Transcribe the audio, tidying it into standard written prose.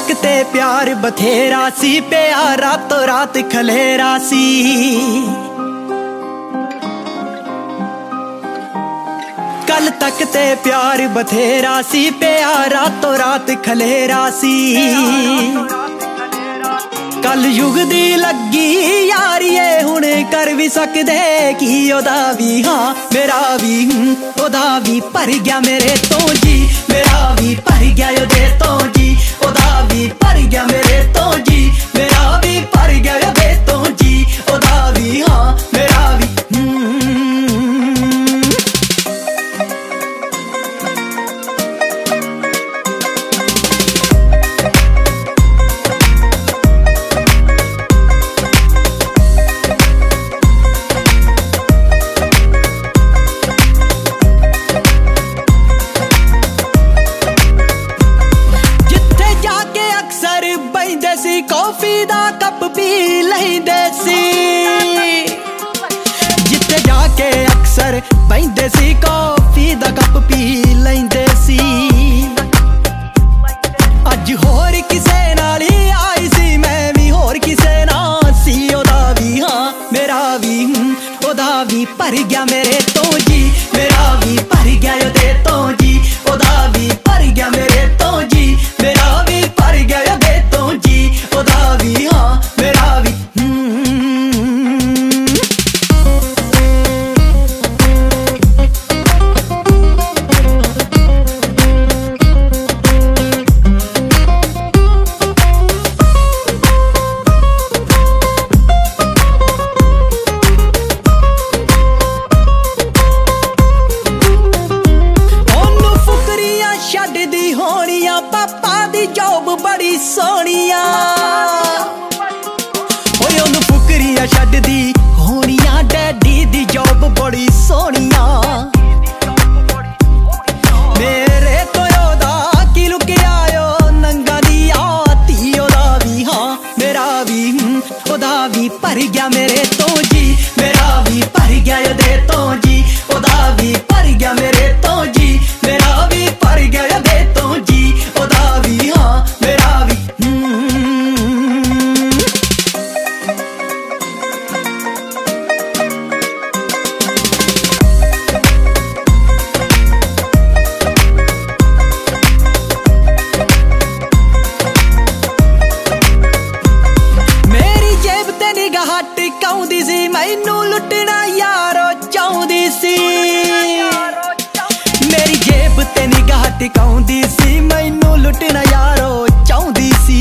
तक ते प्यार बथेरा सी, प्यार रातों रात खलेरा सी। कल तक ते प्यार बथेरा सी, प्यार रातों रात खलेरा सी। कल युग दी लगी यारीए हुण कर भी सकदे की ओदा भी हाँ मेरा भी ओदा भी भर गया मेरे तो जी, मेरा भी भर गया ओदे तो जी, ओदा भी भर गया मेरे तो जी, मेरा भी भर गया ओदे तो जी, ओदा भी हाँ मेरा भी कॉफी दा कप पी लैंदे सी, जिथे जाके अक्सर बहिंदे सी कॉफी दा कप पी लैंदे सी। अज होर किसे नाल ही आई सी, मैं भी होर किसे नाल सी, ओदा भी हाँ मेरा भी ओदा भी भर गया मेरे तो जी, मेरा भी भर गया ओदे तो जी, ओदा भी भर गया मेरे तो जी, मेरा भी भर गया ओदे तो जी, ओदा भी हाँ मेरा भी छड्डदी होनियां पापा दी जॉब बड़ी सोहनिया, ओए ओनू फुकरियां छड्डदी होनियां डैडी दी जॉब बड़ी सोहनिया। मेरे तो ओदा की लुकिया ओ नंगा दी आती, ओदा भी हाँ मेरा भी ओदा भी भर गया मेरे तो जी, मेरा भी भर गया ओदे तो जी, ओदा भी भर गया मेरे तो जी, मेरा भी भर गया ओदे तो जी, ओदा भी हाँ मेरा भी मेरी जेब ते निगाह टिकाउंदी सी, मैनू लुटना यारो चाहुंदी सी। मेरी जेब ते निगाह टिकाउंदी सी, मैनू लुटना यारो चाहुंदी सी।